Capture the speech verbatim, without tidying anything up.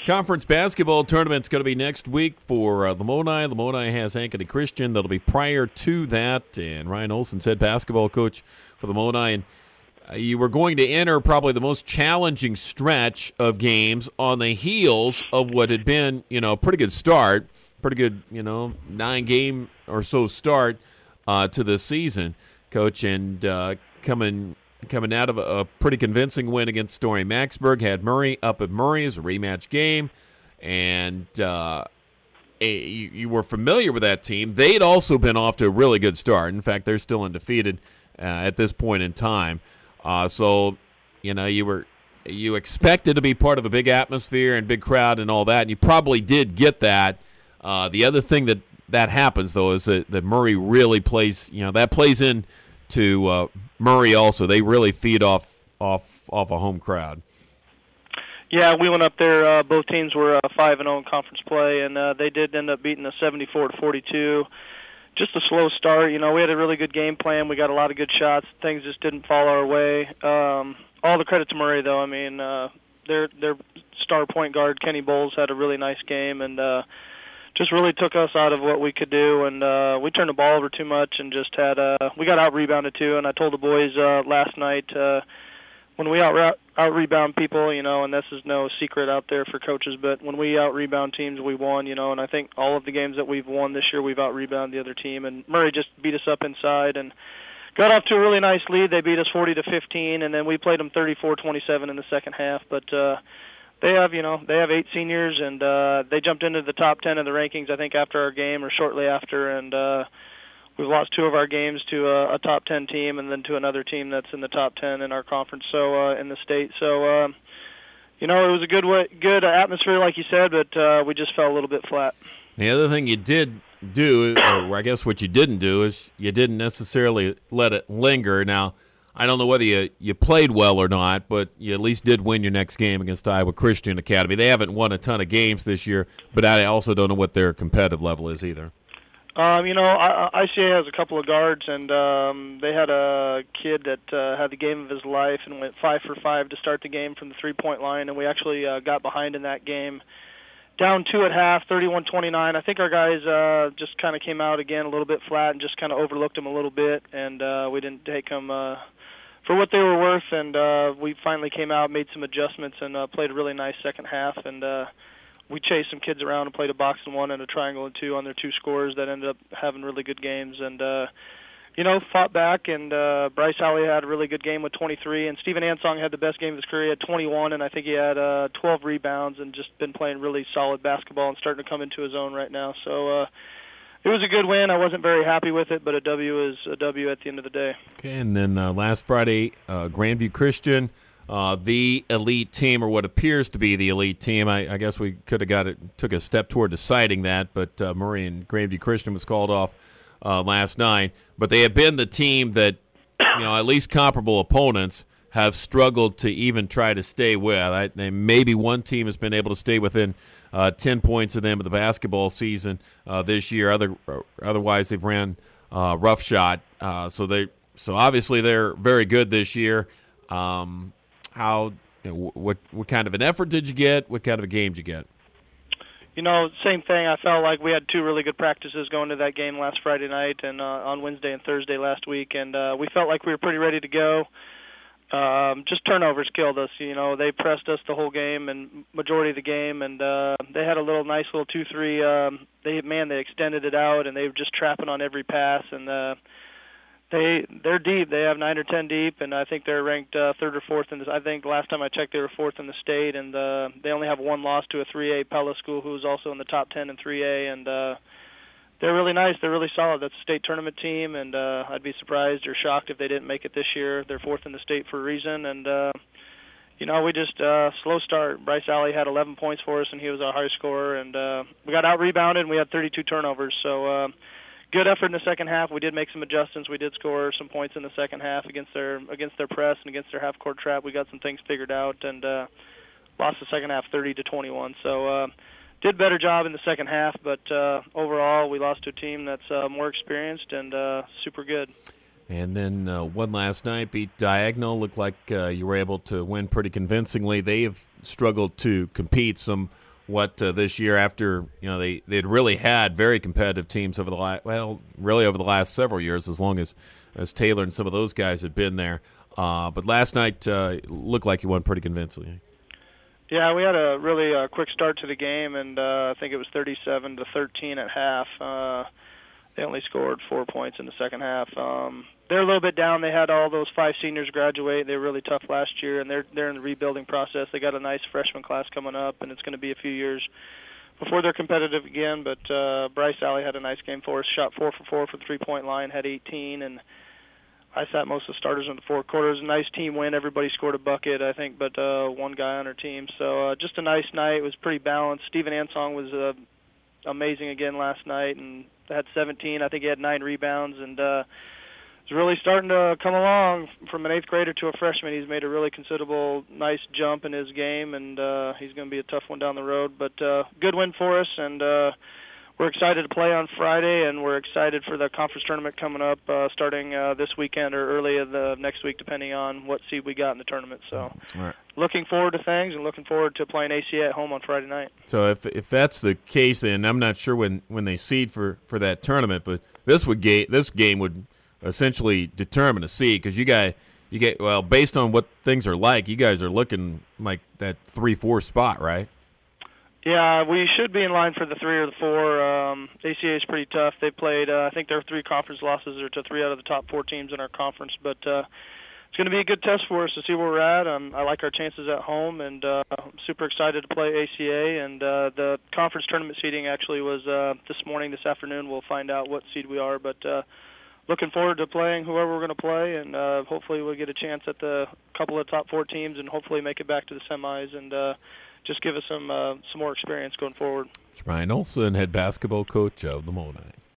Conference basketball tournament's going to be next week for uh, Lamoni. Lamoni has Ankeny Christian. That'll be prior to that. And Ryan Olson said basketball coach for Lamoni. And uh, you were going to enter probably the most challenging stretch of games on the heels of what had been, you know, a pretty good start, pretty good, you know, nine-game or so start uh, to the season, Coach. And uh, coming... Coming out of a, a pretty convincing win against Story Maxburg, had Murray up at Murray as a rematch game, and uh, a, you, you were familiar with that team. They'd also been off to a really good start. In fact, they're still undefeated uh, at this point in time. Uh, so, you know, you were you expected to be part of a big atmosphere and big crowd and all that, and you probably did get that. Uh, the other thing that that happens though is that, that Murray really plays. You know, that plays in. To uh, Murray also, they really feed off off off a home crowd. Yeah, we went up there. Uh, both teams were uh, five and zero in conference play, and uh, they did end up beating us seventy-four to forty-two. Just a slow start. You know, we had a really good game plan. We got a lot of good shots. Things just didn't fall our way. Um, all the credit to Murray, though. I mean, uh, their their star point guard Kenny Bowles had a really nice game, and uh, just really took us out of what we could do, and uh, we turned the ball over too much and just had uh, we got out rebounded too. And I told the boys uh, last night uh, when we out out rebound people, you know, and this is no secret out there for coaches, but when we out rebound teams, we won, you know. And I think all of the games that we've won this year, we've out rebounded the other team. And Murray just beat us up inside and got off to a really nice lead. They beat us forty to fifteen, and then we played them thirty-four twenty-seven in the second half, but. Uh, They have, you know, they have eight seniors, and uh, they jumped into the top ten of the rankings, I think, after our game or shortly after, and uh, we've lost two of our games to a, a top ten team and then to another team that's in the top ten in our conference, so uh, in the state. So, uh, you know, it was a good way, good atmosphere, like you said, but uh, we just fell a little bit flat. The other thing you did do, or I guess what you didn't do, is you didn't necessarily let it linger. Now, I don't know whether you, you played well or not, but you at least did win your next game against Iowa Christian Academy. They haven't won a ton of games this year, but I also don't know what their competitive level is either. Um, you know, I C A has a couple of guards, and um, they had a kid that uh, had the game of his life and went five for five to start the game from the three-point line, and we actually uh, got behind in that game. Down two at half, thirty-one twenty-nine. I think our guys uh, just kind of came out again a little bit flat and just kind of overlooked them a little bit, and uh, we didn't take them uh, for what they were worth, and uh, we finally came out, made some adjustments, and uh, played a really nice second half, and uh, we chased some kids around and played a box and one and a triangle and two on their two scores that ended up having really good games, and uh, you know, fought back, and uh, Bryce Howley had a really good game with twenty-three, and Stephen Ansong had the best game of his career. He had twenty-one, and I think he had uh, twelve rebounds and just been playing really solid basketball and starting to come into his own right now. So uh, it was a good win. I wasn't very happy with it, but a W is a W at the end of the day. Okay, and then uh, last Friday, uh, Grandview Christian, uh, the elite team, or what appears to be the elite team. I, I guess we could have got it, took a step toward deciding that, but uh, Murray and Grandview Christian was called off uh, last night. But they have been the team that, you know, at least comparable opponents have struggled to even try to stay with. I, they, maybe one team has been able to stay within uh, ten points of them in the basketball season uh, this year. Other, otherwise, they've ran uh, roughshod. Uh, so they, so obviously they're very good this year. Um, how, you know, what, what kind of an effort did you get? What kind of a game did you get? You know, same thing. I felt like we had two really good practices going to that game last Friday night and uh, on Wednesday and Thursday last week, and uh, we felt like we were pretty ready to go. Um, just turnovers killed us. You know, they pressed us the whole game and majority of the game, and uh, they had a little nice little two three. Um, they man, they extended it out, and they were just trapping on every pass, and uh, they they're deep. They have nine or ten deep, and I think they're ranked uh, third or fourth in this. I think the last time I checked, they were fourth in the state, and uh, they only have one loss to a three A Pella school, who's also in the top ten in three A, and uh, they're really nice. They're really solid. That's a state tournament team, and uh, I'd be surprised or shocked if they didn't make it this year. They're fourth in the state for a reason, and uh, you know, we just uh, slow start. Bryce Alley had eleven points for us, and he was our high scorer, and uh, we got out rebounded, and we had thirty-two turnovers. So. Uh, Good effort in the second half. We did make some adjustments. We did score some points in the second half against their against their press and against their half court trap. We got some things figured out and uh, lost the second half thirty to twenty-one. So uh, did better job in the second half, but uh, overall we lost to a team that's uh, more experienced and uh, super good. And then uh, one last night, beat Diagonal. Looked like uh, you were able to win pretty convincingly. They have struggled to compete. Some what uh, this year after you know they they'd really had very competitive teams over the last well really over the last several years as long as as Taylor and some of those guys had been there. Uh, but last night uh, looked like you won pretty convincingly. Yeah, we had a really uh, quick start to the game, and uh, I think it was thirty-seven to thirteen at half. Uh, they only scored four points in the second half. Um, they're a little bit down. They had all those five seniors graduate. They were really tough last year, and they're they're in the rebuilding process. They got a nice freshman class coming up, and it's going to be a few years before they're competitive again. But uh, Bryce Alley had a nice game for us. Shot four for four for the three-point line, had eighteen, and I sat most of the starters in the fourth quarter. It was a nice team win. Everybody scored a bucket, I think, but uh, one guy on our team. So uh, just a nice night. It was pretty balanced. Steven Ansong was uh, amazing again last night and had seventeen. I think he had nine rebounds, and uh, is really starting to come along from an eighth grader to a freshman. He's made a really considerable, nice jump in his game, and uh, he's going to be a tough one down the road. But uh, good win for us, and uh, we're excited to play on Friday, and we're excited for the conference tournament coming up uh, starting uh, this weekend or early of the next week, depending on what seed we got in the tournament. So right. Looking forward to things and looking forward to playing A C A at home on Friday night. So if if that's the case, then I'm not sure when, when they seed for, for that tournament, but this would ga- this game would essentially determine a seed because you guys you get well based on what things are like, you guys are looking like that three four spot, right? Yeah, we should be in line for the three or the four. Um, A C A is pretty tough. They played, uh, I think their three conference losses are to three out of the top four teams in our conference. But uh, it's going to be a good test for us to see where we're at. Um, I like our chances at home, and uh, I'm super excited to play A C A. And uh, the conference tournament seeding actually was uh, this morning, this afternoon. We'll find out what seed we are. But uh, looking forward to playing whoever we're going to play, and uh, hopefully we'll get a chance at the couple of top four teams and hopefully make it back to the semis and uh, just give us some uh, some more experience going forward. It's Ryan Olson, head basketball coach of the Monon.